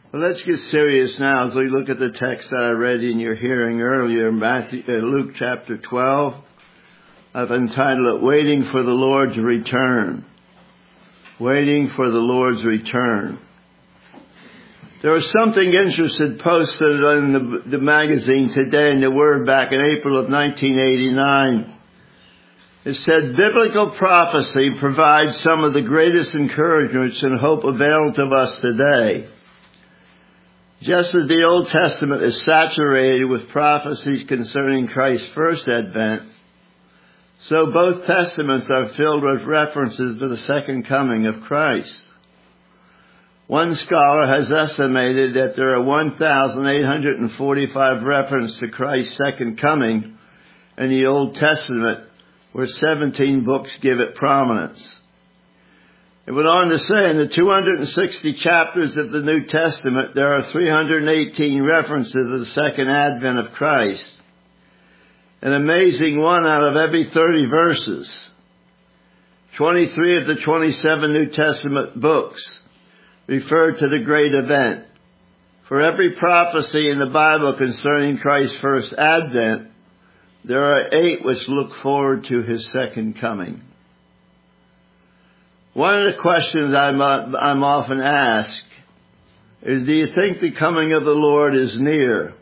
Well, let's get serious now as we look at the text that I read in your hearing earlier, Luke chapter 12. I've entitled it, Waiting for the Lord's Return. Waiting for the Lord's Return. There was something interesting posted in the magazine today in the Word back in April of 1989. It said, biblical prophecy provides some of the greatest encouragements and hope available to us today. Just as the Old Testament is saturated with prophecies concerning Christ's first advent, so both Testaments are filled with references to the second coming of Christ. One scholar has estimated that there are 1,845 references to Christ's second coming in the Old Testament, where 17 books give it prominence. It went on to say in the 260 chapters of the New Testament, there are 318 references to the second advent of Christ. An amazing one out of every 30 verses. 23 of the 27 New Testament books refer to the great event. For every prophecy in the Bible concerning Christ's first advent, there are 8 which look forward to his second coming. One of the questions I'm often asked is, do you think the coming of the Lord is near?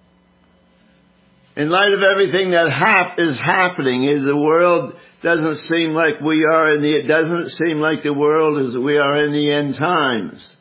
In light of everything that is happening, the world doesn't seem like we are it doesn't seem like the world we are in the end times.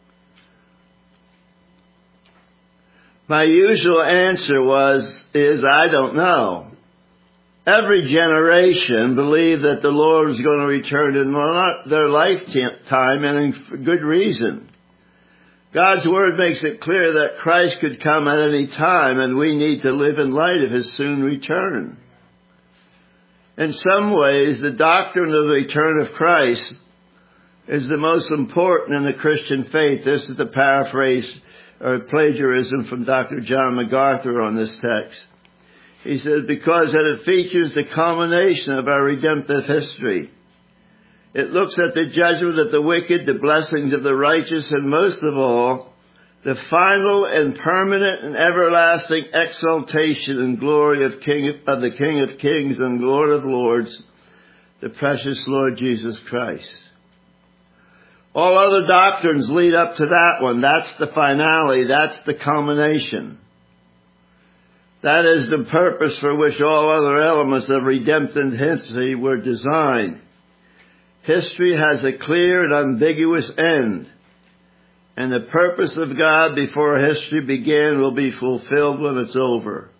My usual answer is I don't know. Every generation believed that the Lord was going to return in their lifetime, and for good reason. God's Word makes it clear that Christ could come at any time, and we need to live in light of His soon return. In some ways, the doctrine of the return of Christ is the most important in the Christian faith. This is the paraphrase or plagiarism from Dr. John MacArthur on this text. He says, because it features the culmination of our redemptive history. It looks at the judgment of the wicked, the blessings of the righteous, and most of all, the final and permanent and everlasting exaltation and glory of the King of Kings and Lord of Lords, the precious Lord Jesus Christ. All other doctrines lead up to that one. That's the finale. That's the culmination. That is the purpose for which all other elements of redemptive history were designed. History has a clear and ambiguous end, and the purpose of God before history began will be fulfilled when it's over.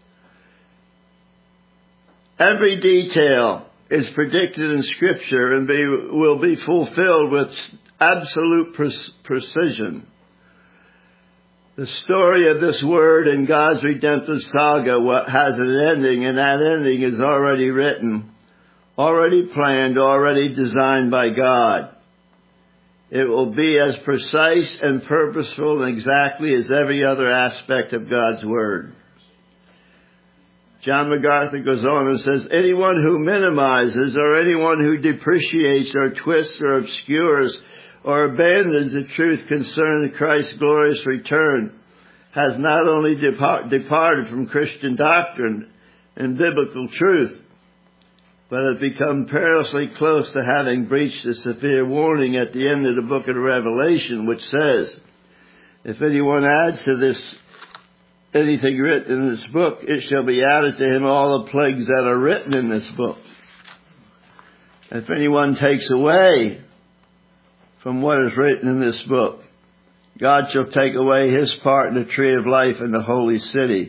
Every detail is predicted in Scripture and will be fulfilled with absolute precision. The story of this Word in God's redemptive saga has an ending, and that ending is already written, already planned, already designed by God. It will be as precise and purposeful and exactly as every other aspect of God's Word. John MacArthur goes on and says, anyone who minimizes or anyone who depreciates or twists or obscures or abandons the truth concerning Christ's glorious return has not only departed from Christian doctrine and biblical truth, but has become perilously close to having breached the severe warning at the end of the book of Revelation, which says, if anyone adds to this anything written in this book, it shall be added to him all the plagues that are written in this book. If anyone takes away from what is written in this book, God shall take away his part in the tree of life in the holy city.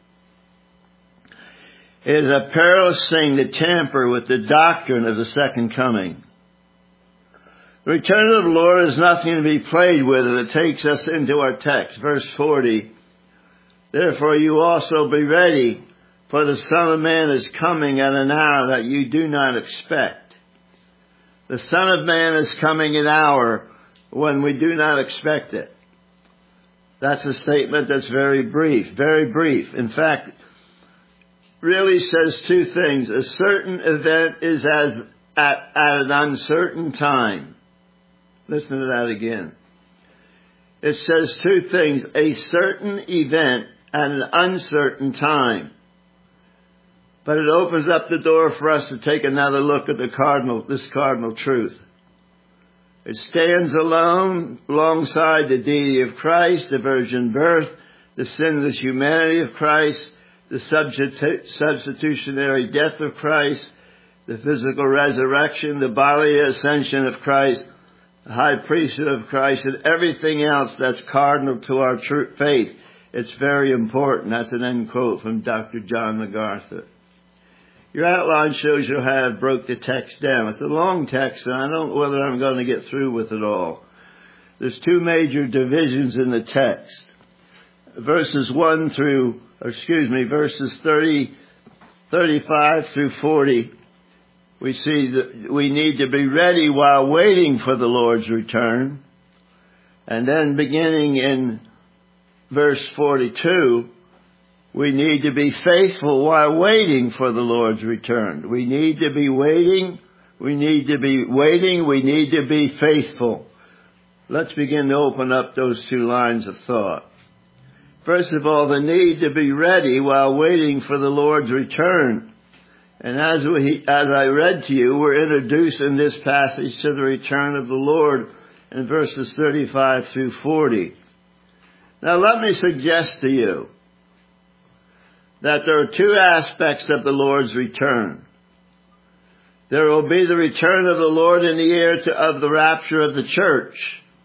It is a perilous thing to tamper with the doctrine of the second coming. The return of the Lord is nothing to be played with, and it takes us into our text. Verse 40, therefore you also be ready, for the Son of Man is coming at an hour that you do not expect. The Son of Man is coming an hour when we do not expect it. That's a statement that's very brief, very brief. In fact, really says two things. A certain event is at an uncertain time. Listen to that again. It says two things: a certain event and an uncertain time. But it opens up the door for us to take another look at this cardinal truth. It stands alone alongside the deity of Christ, the virgin birth, the sinless humanity of Christ, the substitutionary death of Christ, the physical resurrection, the bodily ascension of Christ, the high priesthood of Christ, and everything else that's cardinal to our true faith. It's very important. That's an end quote from Dr. John MacArthur. Your outline shows you how I broke the text down. It's a long text, and I don't know whether I'm going to get through with it all. There's two major divisions in the text. Verses 35 through 40, we see that we need to be ready while waiting for the Lord's return. And then beginning in verse 42, we need to be faithful while waiting for the Lord's return. We need to be waiting. We need to be waiting. We need to be faithful. Let's begin to open up those two lines of thought. First of all, the need to be ready while waiting for the Lord's return. And as I read to you, we're introduced in this passage to the return of the Lord in verses 35 through 40. Now let me suggest to you that there are two aspects of the Lord's return. There will be the return of the Lord in the year of the rapture of the church.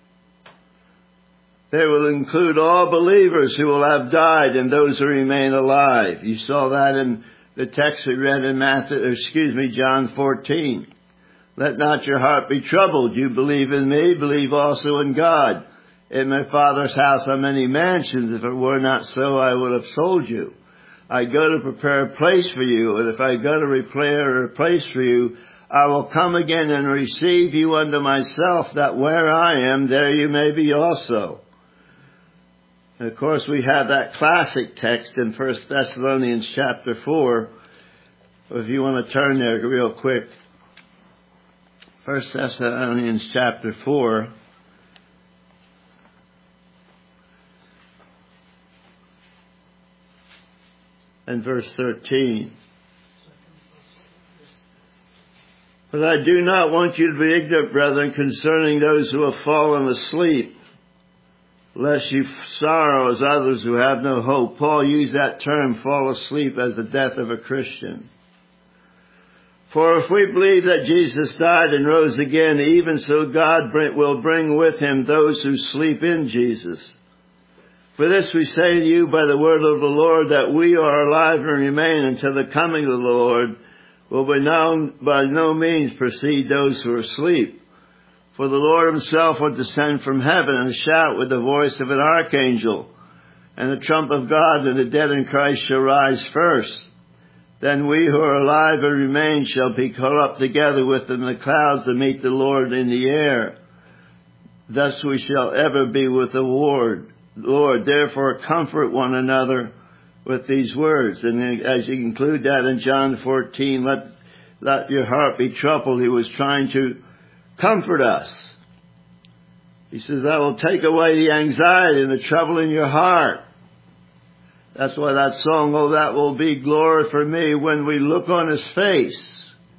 They will include all believers who will have died and those who remain alive. You saw that in the text we read in John 14. Let not your heart be troubled. You believe in me, believe also in God. In my Father's house are many mansions. If it were not so, I would have told you. I go to prepare a place for you, and if I go to prepare a place for you, I will come again and receive you unto myself, that where I am, there you may be also. And of course, we have that classic text in 1 Thessalonians chapter 4. If you want to turn there real quick. 1 Thessalonians chapter 4. And verse 13. But I do not want you to be ignorant, brethren, concerning those who have fallen asleep, lest you sorrow as others who have no hope. Paul used that term, fall asleep, as the death of a Christian. For if we believe that Jesus died and rose again, even so God will bring with him those who sleep in Jesus. For this we say to you by the word of the Lord, that we who are alive and remain until the coming of the Lord will by no means precede those who are asleep. For the Lord himself will descend from heaven and shout with the voice of an archangel, and the trump of God, and the dead in Christ shall rise first. Then we who are alive and remain shall be caught up together with them in the clouds to meet the Lord in the air. Thus we shall ever be with the Lord. Therefore comfort one another with these words. And as you include that in John 14, let your heart be troubled. He was trying to comfort us. He says, I will take away the anxiety and the trouble in your heart. That's why that song, oh, that will be glory for me when we look on his face.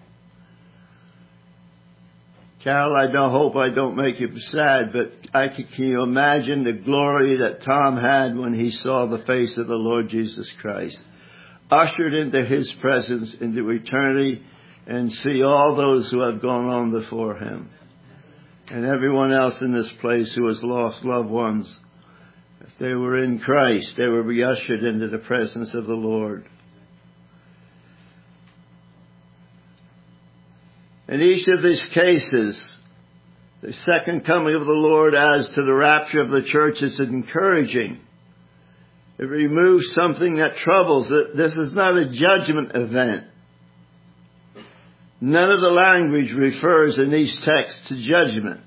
Carol, I hope I don't make you sad, but can you imagine the glory that Tom had when he saw the face of the Lord Jesus Christ? Ushered into his presence, into eternity, and see all those who have gone on before him. And everyone else in this place who has lost loved ones. If they were in Christ, they will be ushered into the presence of the Lord. In each of these cases, the second coming of the Lord as to the rapture of the church is encouraging. It removes something that troubles it. This is not a judgment event. None of the language refers in these texts to judgment.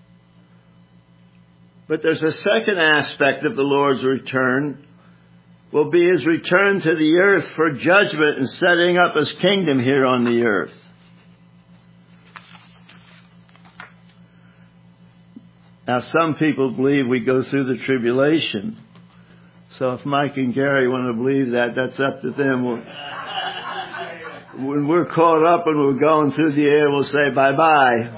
But there's a second aspect of the Lord's return, will be his return to the earth for judgment and setting up his kingdom here on the earth. Now, some people believe we go through the tribulation. So if Mike and Gary want to believe that, that's up to them. When we're caught up and we're going through the air, we'll say bye-bye.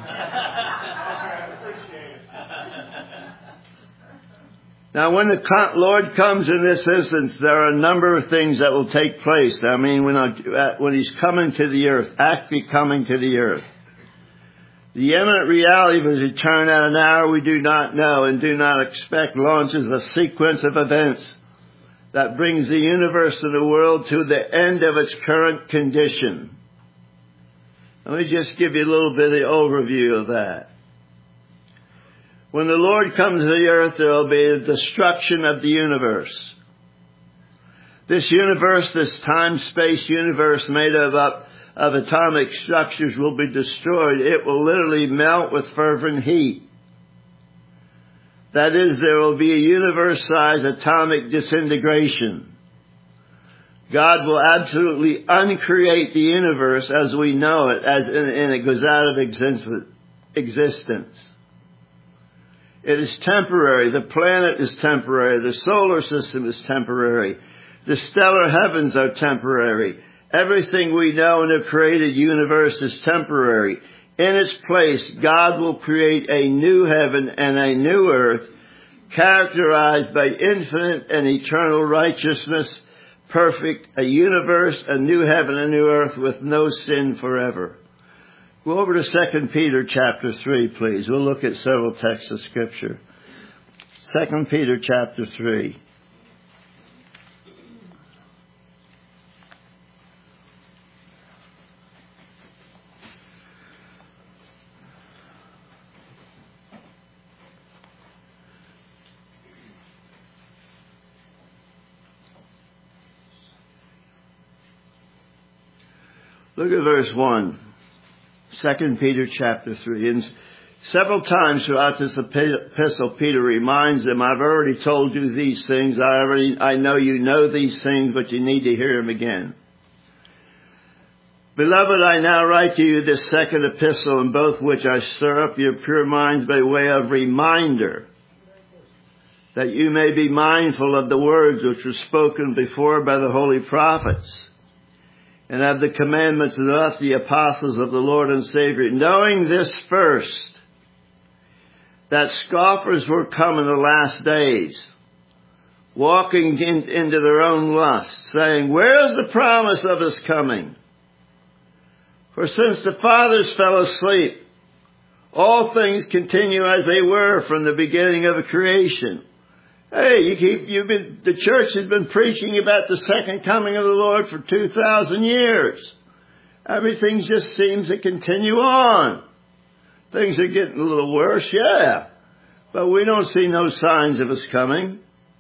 Now, when the Lord comes in this instance, there are a number of things that will take place. I mean, when He's coming to the earth, actually coming to the earth. The imminent reality of His return at an hour we do not know and do not expect launches a sequence of events that brings the universe and the world to the end of its current condition. Let me just give you a little bit of the overview of that. When the Lord comes to the earth, there will be a destruction of the universe. This universe, this time-space universe made up of atomic structures will be destroyed. It will literally melt with fervent heat. That is, there will be a universe-sized atomic disintegration. God will absolutely uncreate the universe as we know it, and it goes out of existence. It is temporary. The planet is temporary. The solar system is temporary. The stellar heavens are temporary. Everything we know in the created universe is temporary. In its place, God will create a new heaven and a new earth, characterized by infinite and eternal righteousness, perfect, a universe, a new heaven, a new earth with no sin forever. Go over to 2 Peter chapter 3, please. We'll look at several texts of Scripture. 2 Peter chapter 3. Look at verse 1. 2 Peter chapter 3. And several times throughout this epistle, Peter reminds them, I've already told you these things. I know you know these things, but you need to hear them again. Beloved, I now write to you this second epistle, in both which I stir up your pure minds by way of reminder, that you may be mindful of the words which were spoken before by the holy prophets, and of the commandments of us, the apostles of the Lord and Savior, knowing this first, that scoffers will come in the last days, walking into their own lust, saying, where is the promise of His coming? For since the fathers fell asleep, all things continue as they were from the beginning of the creation. Hey, the church has been preaching about the second coming of the Lord for 2,000 years. Everything just seems to continue on. Things are getting a little worse, yeah. But we don't see no signs of His coming.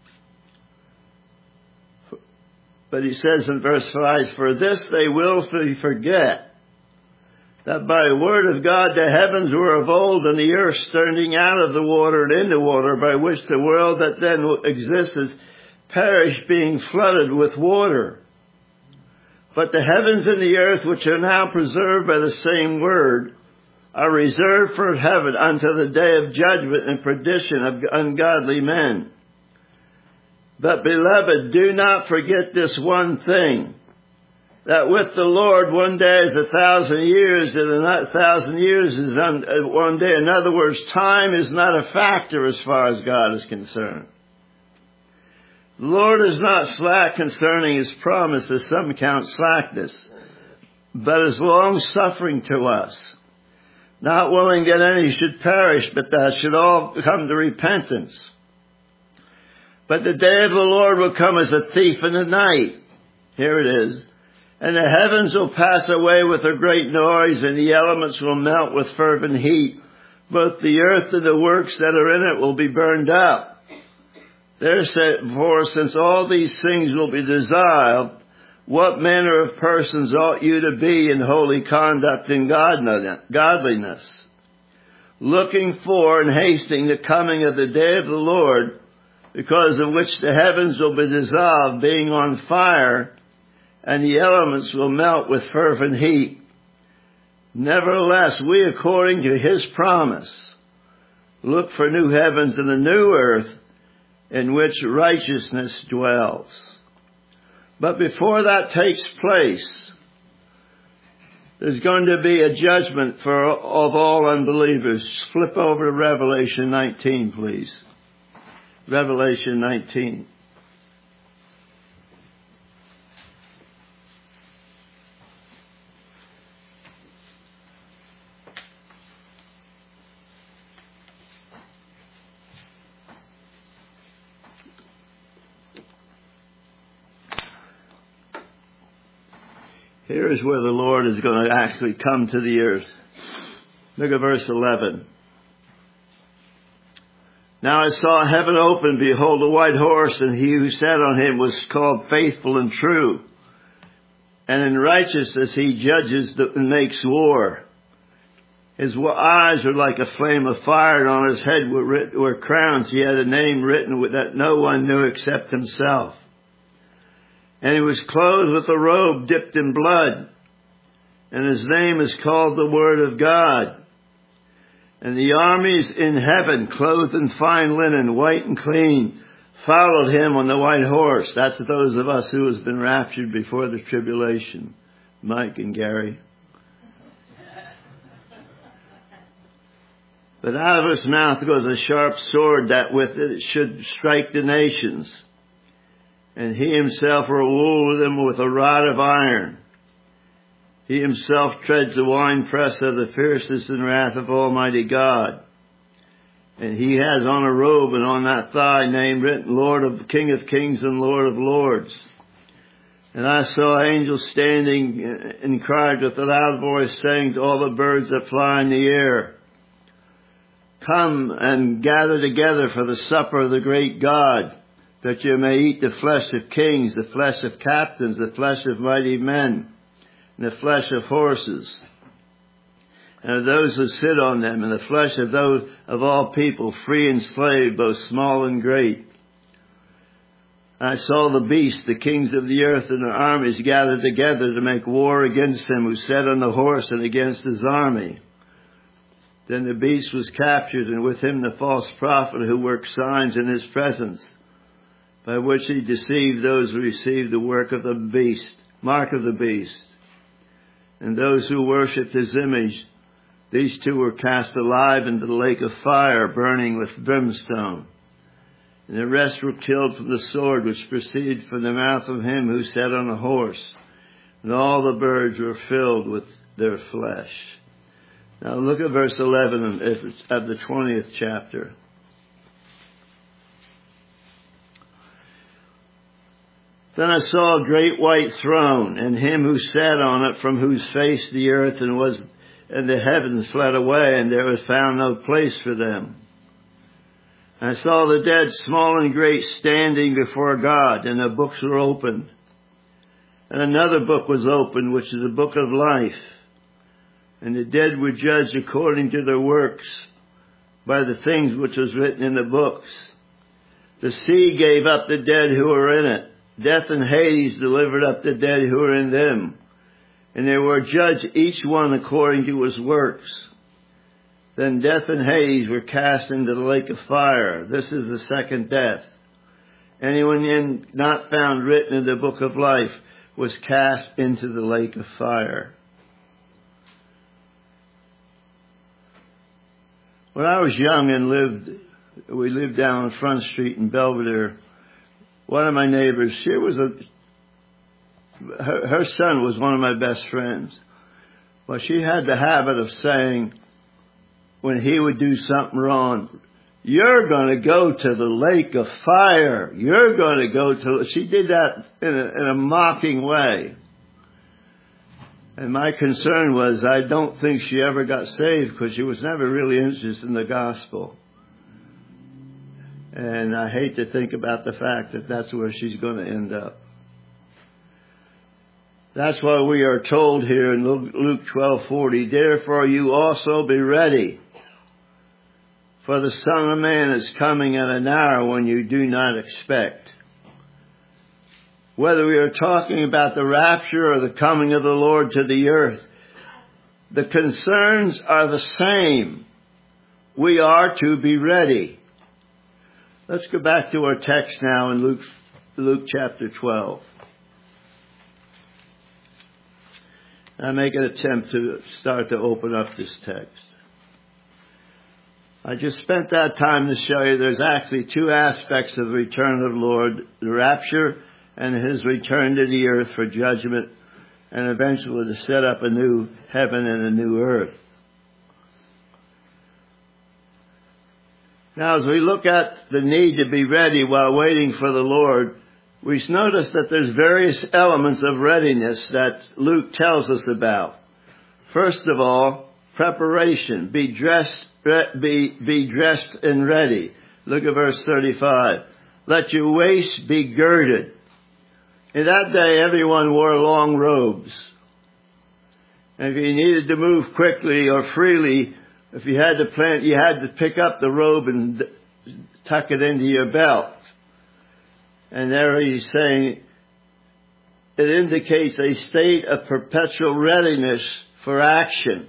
But he says in verse 5, for this they willfully forget, that by the word of God the heavens were of old, and the earth standing out of the water and into water, by which the world that then existed perished, being flooded with water. But the heavens and the earth, which are now preserved by the same word, are reserved for heaven until the day of judgment and perdition of ungodly men. But beloved, do not forget this one thing, that with the Lord 1 day is 1,000 years, and 1,000 years is 1 day. In other words, time is not a factor as far as God is concerned. The Lord is not slack concerning His promise, as some count slackness, but is long-suffering to us, not willing that any should perish, but that should all come to repentance. But the day of the Lord will come as a thief in the night. Here it is. And the heavens will pass away with a great noise, and the elements will melt with fervent heat. Both the earth and the works that are in it will be burned up. Therefore, since all these things will be dissolved, what manner of persons ought you to be in holy conduct and godliness, looking for and hasting the coming of the day of the Lord, because of which the heavens will be dissolved, being on fire, and the elements will melt with fervent heat. Nevertheless, we, according to His promise, Look for new heavens and a new earth in which righteousness dwells. But before that takes place, there's going to be a judgment of all unbelievers. Flip over to Revelation 19, please. Revelation 19. Here is where the Lord is going to actually come to the earth. Look at verse 11. Now I saw heaven open, behold a white horse, and he who sat on him was called Faithful and True. And in righteousness he judges and makes war. His eyes were like a flame of fire, and on his head were crowns. He had a name written that no one knew except himself. And he was clothed with a robe dipped in blood, and his name is called the Word of God. And the armies in heaven, clothed in fine linen, white and clean, followed him on the white horse. That's those of us who has been raptured before the tribulation. Mike and Gary. But out of his mouth goes a sharp sword, that with it should strike the nations. And he himself will rule them with a rod of iron. He himself treads the winepress of the fierceness and wrath of Almighty God. And he has on a robe and on that thigh name written, King of Kings and Lord of Lords. And I saw angels standing and cried with a loud voice, saying to all the birds that fly in the air, Come and gather together for the supper of the great God, that you may eat the flesh of kings, the flesh of captains, the flesh of mighty men, and the flesh of horses, and of those who sit on them, and the flesh of those of all people, free and slave, both small and great. I saw the beast, the kings of the earth and their armies gathered together to make war against him who sat on the horse and against his army. Then the beast was captured, and with him the false prophet who worked signs in his presence, by which he deceived those who received the mark of the beast. And those who worshipped his image, these two were cast alive into the lake of fire, burning with brimstone. And the rest were killed from the sword which proceeded from the mouth of him who sat on the horse. And all the birds were filled with their flesh. Now look at verse 11 of the 20th chapter. Then I saw a great white throne, and him who sat on it, from whose face the earth and the heavens fled away, and there was found no place for them. I saw the dead, small and great, standing before God, and the books were opened. And another book was opened, which is the book of life. And the dead were judged according to their works, by the things which was written in the books. The sea gave up the dead who were in it. Death and Hades delivered up the dead who were in them. And they were judged each one according to his works. Then death and Hades were cast into the lake of fire. This is the second death. Anyone not found written in the book of life was cast into the lake of fire. When I was young and we lived down on Front Street in Belvedere, one of my neighbors, her son was one of my best friends. Well, she had the habit of saying, when he would do something wrong, you're going to go to the lake of fire. You're going to go to... She did that in a mocking way. And my concern was, I don't think she ever got saved, because she was never really interested in the gospel. And I hate to think about the fact that that's where she's going to end up. That's why we are told here in Luke 12:40, therefore you also be ready, for the Son of Man is coming at an hour when you do not expect. Whether we are talking about the rapture or the coming of the Lord to the earth, the concerns are the same. we are to be ready. Let's go back to our text now in Luke chapter 12. I make an attempt to start to open up this text. I just spent that time to show you there's actually two aspects of the return of the Lord, the rapture and his return to the earth for judgment and eventually to set up a new heaven and a new earth. Now, as we look at the need to be ready while waiting for the Lord, we notice that there's various elements of readiness that Luke tells us about. First of all, preparation. Be dressed and ready. Look at verse 35. Let your waist be girded. In that day, everyone wore long robes. And if you needed to move quickly or freely, if you had to plant, you had to pick up the robe and tuck it into your belt. And there he's saying it indicates a state of perpetual readiness for action.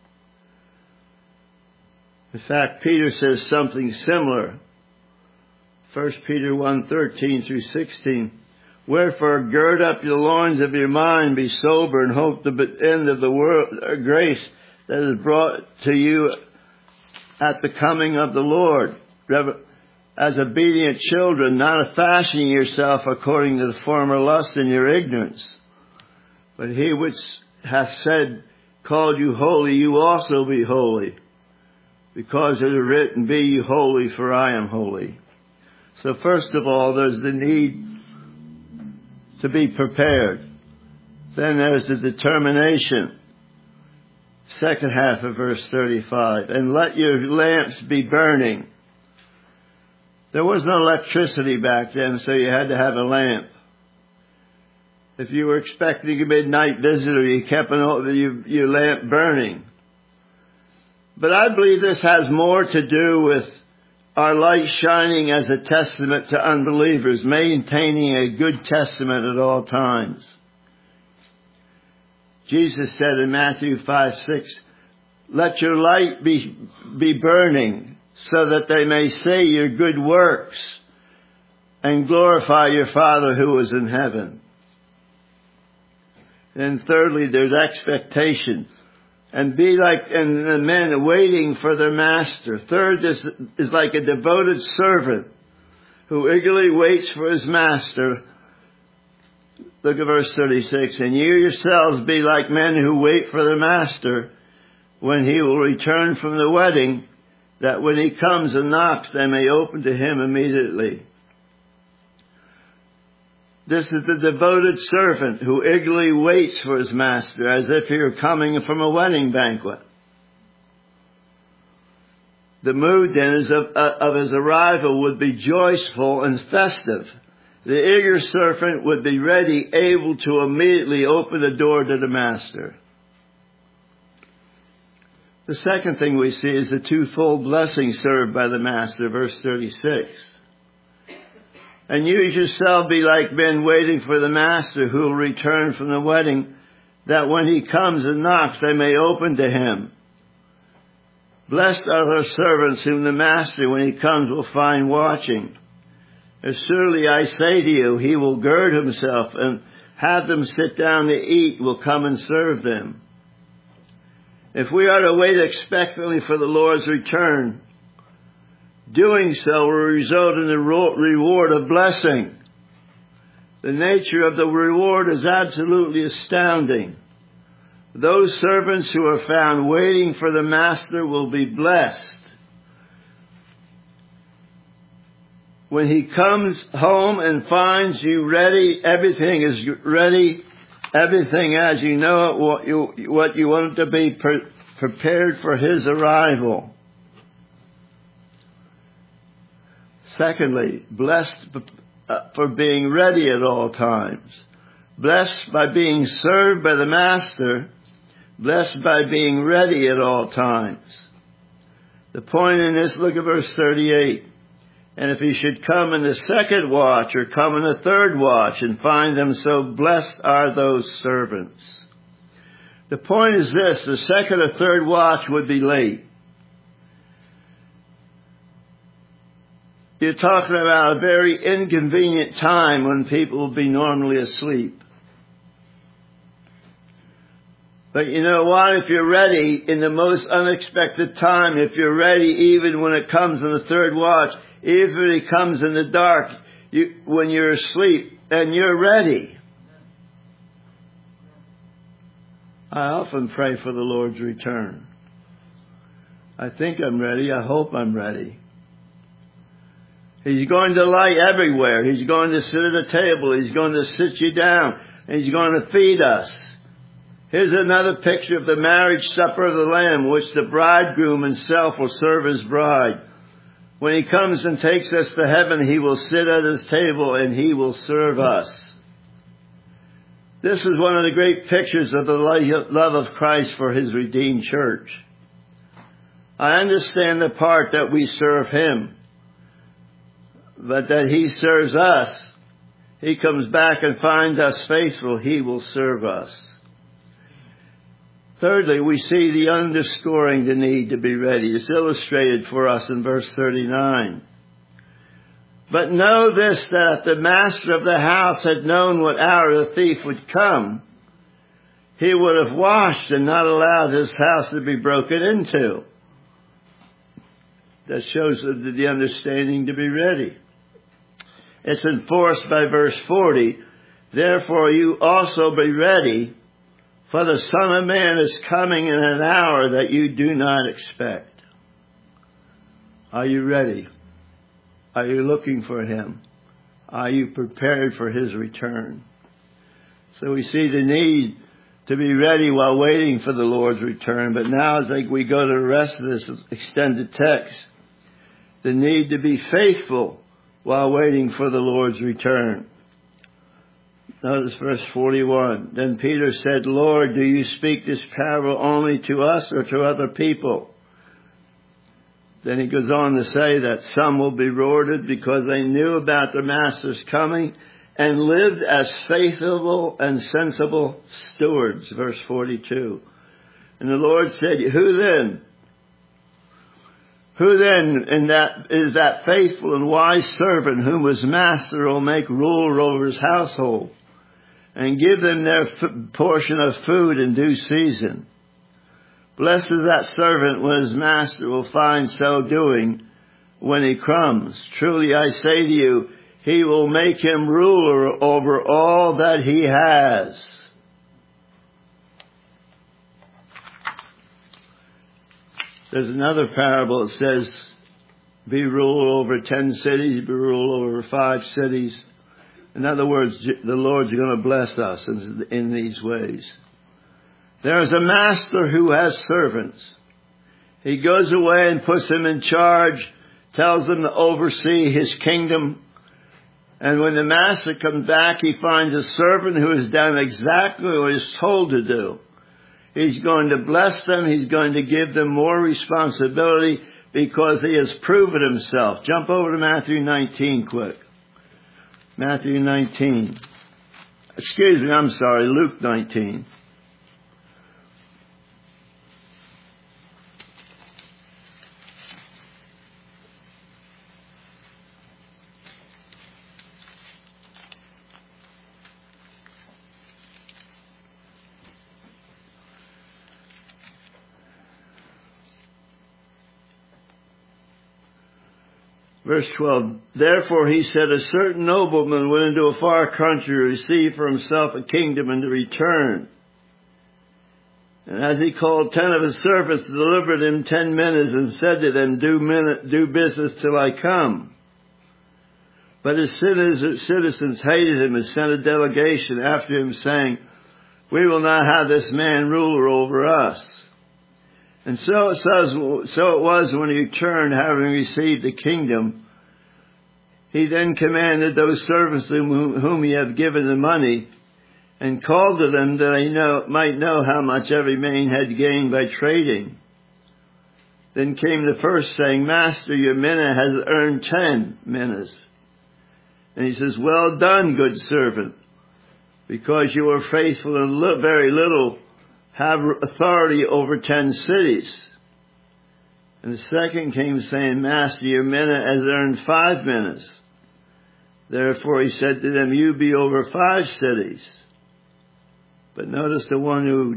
In fact, Peter says something similar. 1 Peter 1:13 through 16. Wherefore, gird up your loins of your mind, be sober, and hope the end of the world, grace that is brought to you at the coming of the Lord. As obedient children, not fashioning yourself according to the former lust in your ignorance. But he which hath said, called you holy, you also be holy. Because it is written, be ye holy, for I am holy. So first of all, there's the need to be prepared. Then there's the determination. Second half of verse 35. And let your lamps be burning. There was no electricity back then, so you had to have a lamp. If you were expecting a midnight visitor, you kept your lamp burning. But I believe this has more to do with our light shining as a testament to unbelievers, maintaining a good testament at all times. Jesus said in Matthew 5:6, let your light be burning, so that they may see your good works and glorify your Father who is in heaven. And thirdly, there's expectation. And the men waiting for their master. Third is like a devoted servant who eagerly waits for his master. Look at verse 36. And you yourselves be like men who wait for their master when he will return from the wedding, that when he comes and knocks, they may open to him immediately. This is the devoted servant who eagerly waits for his master as if he were coming from a wedding banquet. The mood then of his arrival would be joyful and festive. The eager servant would be ready, able to immediately open the door to the master. The second thing we see is the twofold blessing served by the master, verse 36. And you yourself be like men waiting for the master who will return from the wedding, that when he comes and knocks, they may open to him. Blessed are those servants whom the master, when he comes, will find watching. As surely I say to you, he will gird himself and have them sit down to eat, will come and serve them. If we are to wait expectantly for the Lord's return, doing so will result in the reward of blessing. The nature of the reward is absolutely astounding. Those servants who are found waiting for the master will be blessed. When he comes home and finds you ready, everything is ready, everything as you know it, what you want to be prepared for his arrival. Secondly, blessed for being ready at all times. Blessed by being served by the master. Blessed by being ready at all times. The point in this, look at verse 38. And if he should come in the second watch or come in the third watch and find them so, blessed are those servants. The point is this, the second or third watch would be late. you're talking about a very inconvenient time when people will be normally asleep. But you know what? If you're ready in the most unexpected time, if you're ready even when it comes in the third watch, even if it comes in the dark, when you're asleep, then you're ready. I often pray for the Lord's return. I think I'm ready. I hope I'm ready. He's going to lie everywhere. He's going to sit at a table. He's going to sit you down. And He's going to feed us. Here's another picture of the marriage supper of the Lamb, which the bridegroom himself will serve his bride. When He comes and takes us to heaven, He will sit at His table and He will serve us. This is one of the great pictures of the love of Christ for His redeemed church. I understand the part that we serve Him, but that He serves us. He comes back and finds us faithful. He will serve us. Thirdly, we see the underscoring the need to be ready. It's illustrated for us in verse 39. But know this, that if the master of the house had known what hour the thief would come, he would have watched and not allowed his house to be broken into. That shows the understanding to be ready. It's enforced by verse 40. Therefore you also be ready, for the Son of Man is coming in an hour that you do not expect. Are you ready? Are you looking for Him? Are you prepared for His return? So we see the need to be ready while waiting for the Lord's return. But now as we go to the rest of this extended text, the need to be faithful while waiting for the Lord's return. Notice verse 41. Then Peter said, Lord, do you speak this parable only to us or to other people? Then he goes on to say that some will be rewarded because they knew about their master's coming and lived as faithful and sensible stewards. Verse 42. And the Lord said, Who then is that faithful and wise servant whom his master will make ruler over his household and give them their portion of food in due season? Blessed is that servant when his master will find so doing when he comes. Truly I say to you, he will make him ruler over all that he has. There's another parable that says, be ruler over 10 cities, be ruler over 5 cities. In other words, the Lord's going to bless us in these ways. There is a master who has servants. He goes away and puts them in charge, tells them to oversee his kingdom. And when the master comes back, he finds a servant who has done exactly what he's told to do. He's going to bless them. He's going to give them more responsibility because he has proven himself. Jump over to Matthew 19 quick. Matthew 19. Luke 19. Verse 12, therefore he said, a certain nobleman went into a far country to receive for himself a kingdom and to return. And as he called 10 of his servants, delivered him 10 minas and said to them, do business till I come. But his citizens hated him and sent a delegation after him saying, we will not have this man ruler over us. And so it was when he returned, having received the kingdom. He then commanded those servants whom he had given the money, and called to them that they might know how much every man had gained by trading. Then came the first, saying, Master, your mina has earned 10 minas. And he says, well done, good servant, because you were faithful in very little, have authority over 10 cities. And the second came saying, Master, your minute has earned 5 minutes. Therefore he said to them, you be over 5 cities. But notice the one who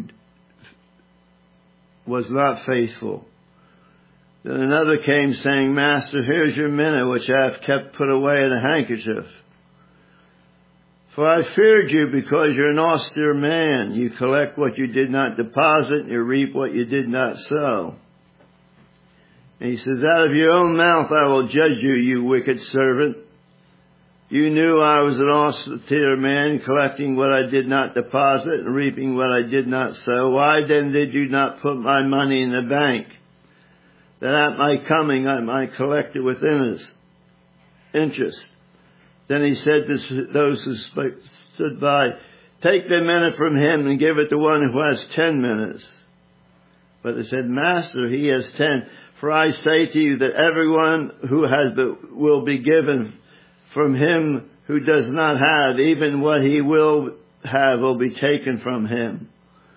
was not faithful. Then another came saying, Master, here's your minute which I have kept put away in a handkerchief. For I feared you because you're an austere man. You collect what you did not deposit, and you reap what you did not sow. And he says, out of your own mouth I will judge you, you wicked servant. You knew I was an austere man, collecting what I did not deposit and reaping what I did not sow. Why then did you not put my money in the bank, that at my coming I might collect it with interest? Then he said to those who stood by, take the minute from him and give it to one who has 10 minutes. But they said, Master, he has 10. For I say to you that everyone who has will be given. From him who does not have, even what he will have will be taken from him.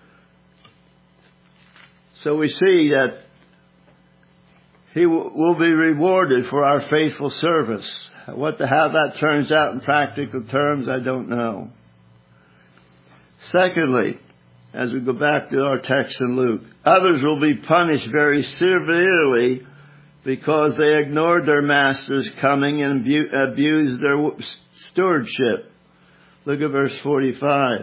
So we see that he will be rewarded for our faithful service. How that turns out in practical terms, I don't know. Secondly, as we go back to our text in Luke, others will be punished very severely because they ignored their master's coming and abused their stewardship. Look at verse 45.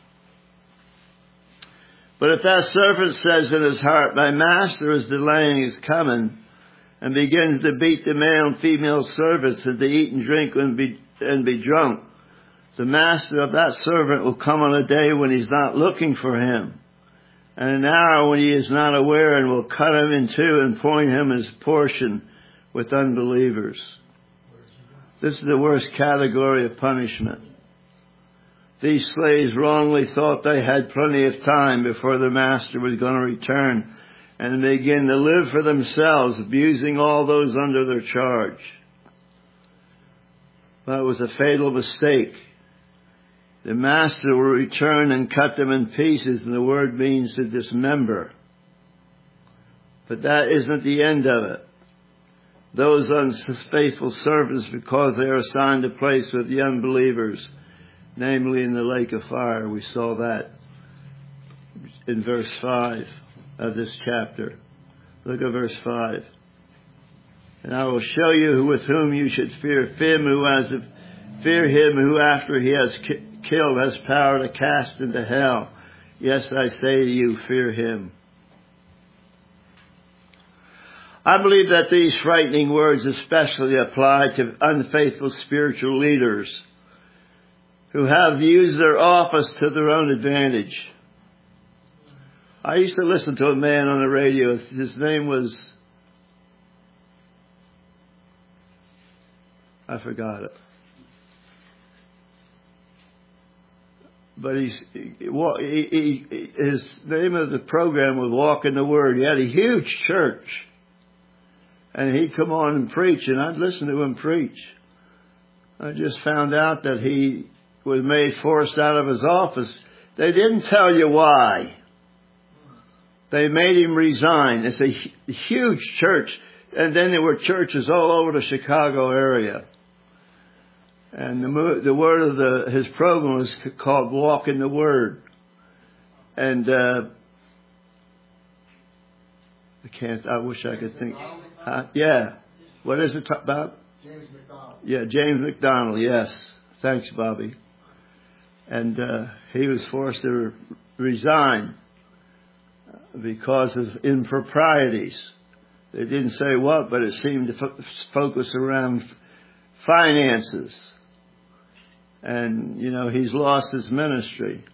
But if that servant says in his heart, my master is delaying his coming, and begins to beat the male and female servants, and to eat and drink and be drunk, the master of that servant will come on a day when he's not looking for him, and an hour when he is not aware, and will cut him in two and point him his portion with unbelievers. This is the worst category of punishment. These slaves wrongly thought they had plenty of time before the master was going to return and begin to live for themselves, abusing all those under their charge. But it was a fatal mistake. The master will return and cut them in pieces, and the word means to dismember. But that isn't the end of it. Those unfaithful servants, because they are assigned a place with the unbelievers, namely in the lake of fire. We saw that in verse 5 of this chapter. Look at verse 5. And I will show you with whom you should fear him who after he has killed has power to cast into hell. Yes, I say to you, fear him. I believe that these frightening words especially apply to unfaithful spiritual leaders who have used their office to their own advantage. I used to listen to a man on the radio. His name was, I forgot it. But his name of the program was Walk in the Word. He had a huge church. And he'd come on and preach, and I'd listen to him preach. I just found out that he was forced out of his office. They didn't tell you why. They made him resign. It's a huge church. And then there were churches all over the Chicago area. And the word of his program was called Walk in the Word. And I wish I could think. Yeah. What is it about? James McDonald. Yeah, James McDonald, yes. Thanks, Bobby. And he was forced to resign because of improprieties. They didn't say what, but it seemed to focus around finances. And, he's lost his ministry.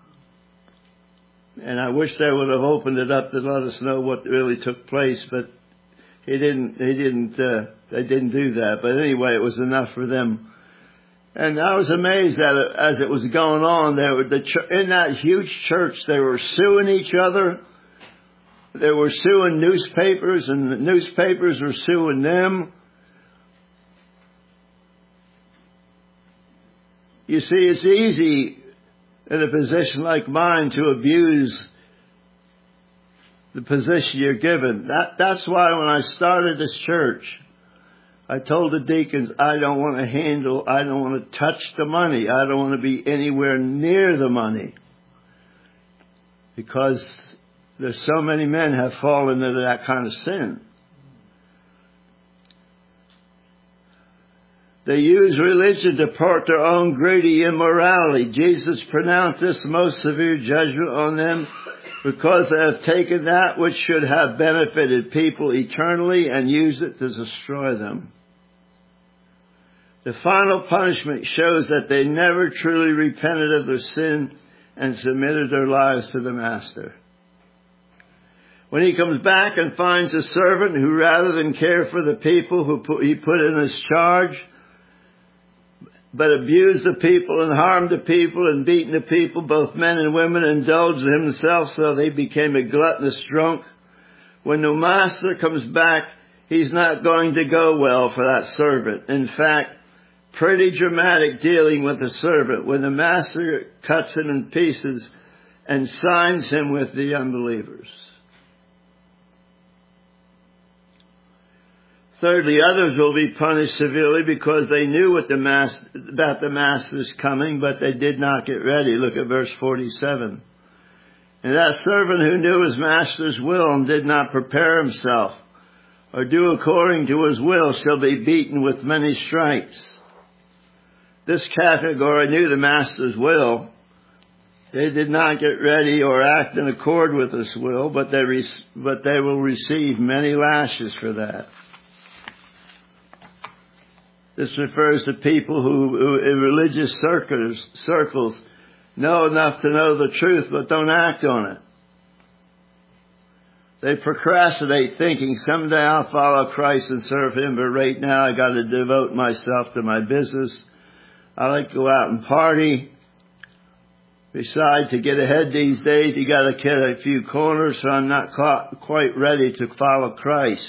And I wish they would have opened it up to let us know what really took place, but they didn't do that. But anyway, it was enough for them. And I was amazed at it as it was going on. In that huge church, they were suing each other. They were suing newspapers, and the newspapers were suing them. You see, it's easy in a position like mine to abuse the position you're given. That's why when I started this church, I told the deacons, I don't want to touch the money. I don't want to be anywhere near the money. Because there's so many men have fallen into that kind of sin. They use religion to support their own greedy immorality. Jesus pronounced this most severe judgment on them because they have taken that which should have benefited people eternally and used it to destroy them. The final punishment shows that they never truly repented of their sin and submitted their lives to the Master. When he comes back and finds a servant who, rather than care for the people he put in his charge, but abused the people and harmed the people and beaten the people, both men and women, indulged himself so they became a gluttonous drunk. When the master comes back, he's not going to go well for that servant. In fact, pretty dramatic dealing with the servant when the master cuts him in pieces and signs him with the unbelievers. Thirdly, others will be punished severely because they knew about the Master's coming, but they did not get ready. Look at verse 47. And that servant who knew his master's will and did not prepare himself or do according to his will shall be beaten with many stripes. This category knew the master's will. They did not get ready or act in accord with his will, but they will receive many lashes for that. This refers to people who in religious circles know enough to know the truth but don't act on it. They procrastinate thinking, someday I'll follow Christ and serve him, but right now I got to devote myself to my business. I like to go out and party. Besides, to get ahead these days, you got to cut a few corners, so I'm not quite ready to follow Christ.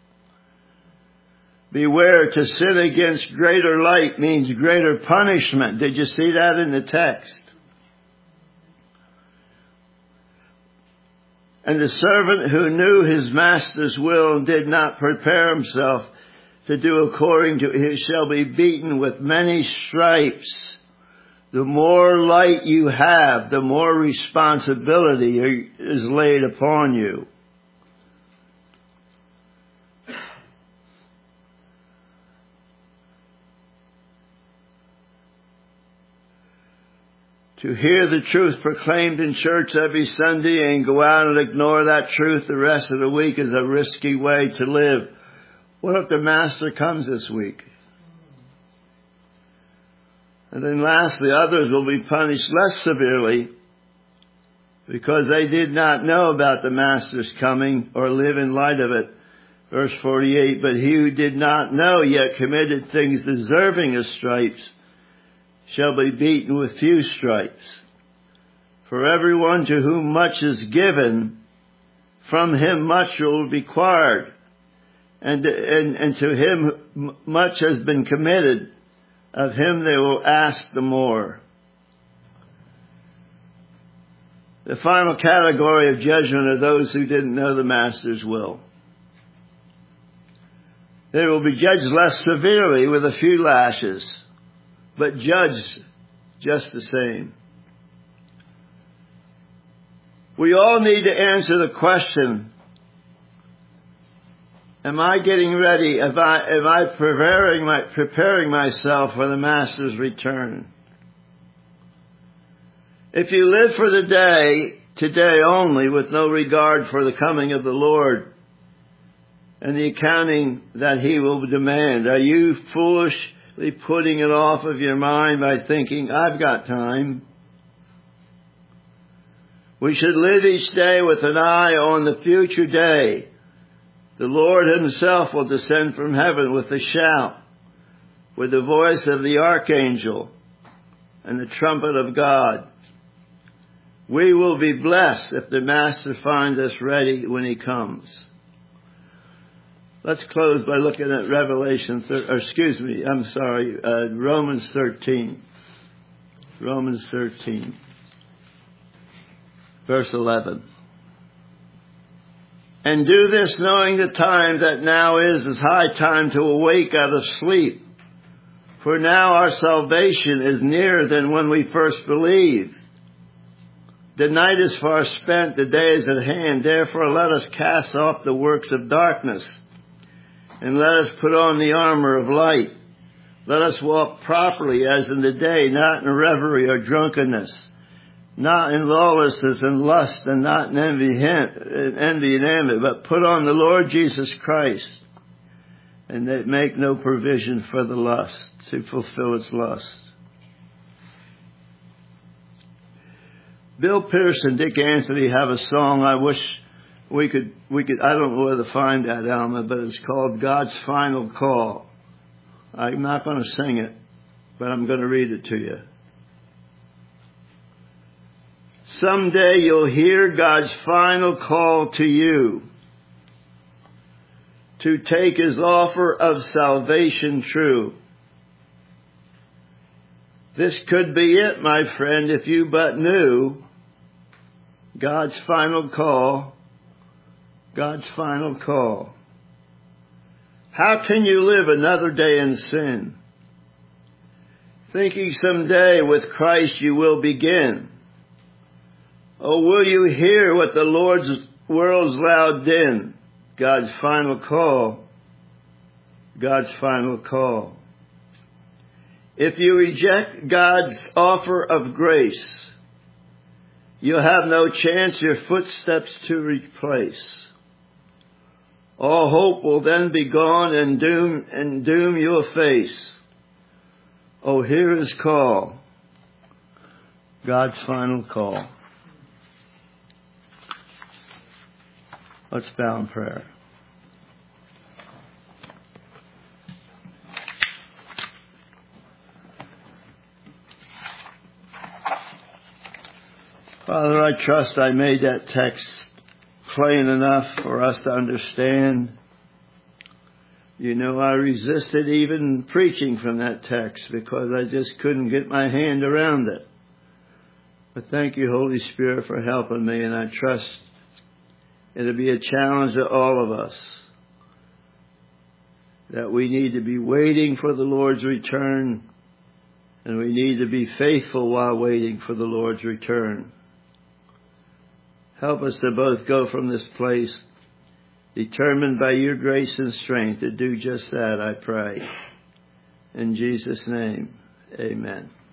Beware, to sin against greater light means greater punishment. Did you see that in the text? And the servant who knew his master's will and did not prepare himself to do according to it shall be beaten with many stripes. The more light you have, the more responsibility is laid upon you. To hear the truth proclaimed in church every Sunday and go out and ignore that truth the rest of the week is a risky way to live. What if the Master comes this week? And then lastly, others will be punished less severely because they did not know about the Master's coming or live in light of it. Verse 48, but he who did not know yet committed things deserving of stripes shall be beaten with few stripes. For everyone to whom much is given, from him much will be required. And to him much has been committed, of him they will ask the more. The final category of judgment are those who didn't know the Master's will. They will be judged less severely with a few lashes, but judged just the same. We all need to answer the question, am I getting ready? Am I preparing myself for the Master's return? If you live for the day, today only, with no regard for the coming of the Lord and the accounting that he will demand, are you foolishly putting it off of your mind by thinking, I've got time? We should live each day with an eye on the future day. The Lord himself will descend from heaven with a shout, with the voice of the archangel and the trumpet of God. We will be blessed if the Master finds us ready when he comes. Let's close by looking at Romans 13. Romans 13, verse 11. And do this knowing the time that now is high time to awake out of sleep. For now our salvation is nearer than when we first believed. The night is far spent, the day is at hand. Therefore let us cast off the works of darkness, and let us put on the armor of light. Let us walk properly as in the day, not in revelry or drunkenness, not in lawlessness and lust, and not in envy and envy, but put on the Lord Jesus Christ, and make no provision for the lust, to fulfill its lust. Bill Pierce and Dick Anthony have a song. I wish we could, I don't know where to find that, Alma, but it's called God's Final Call. I'm not going to sing it, but I'm going to read it to you. Someday you'll hear God's final call to you to take His offer of salvation true. This could be it, my friend, if you but knew God's final call. God's final call. How can you live another day in sin, thinking someday with Christ you will begin? Oh, will you hear what the world's loud din? God's final call. God's final call. If you reject God's offer of grace, you'll have no chance your footsteps to replace. All hope will then be gone, and doom you'll face. Oh, hear His call. God's final call. Let's bow in prayer. Father, I trust I made that text plain enough for us to understand. You know, I resisted even preaching from that text because I just couldn't get my hand around it. But thank you, Holy Spirit, for helping me, and I trust it'll be a challenge to all of us that we need to be waiting for the Lord's return, and we need to be faithful while waiting for the Lord's return. Help us to both go from this place determined by your grace and strength to do just that, I pray. In Jesus' name, amen.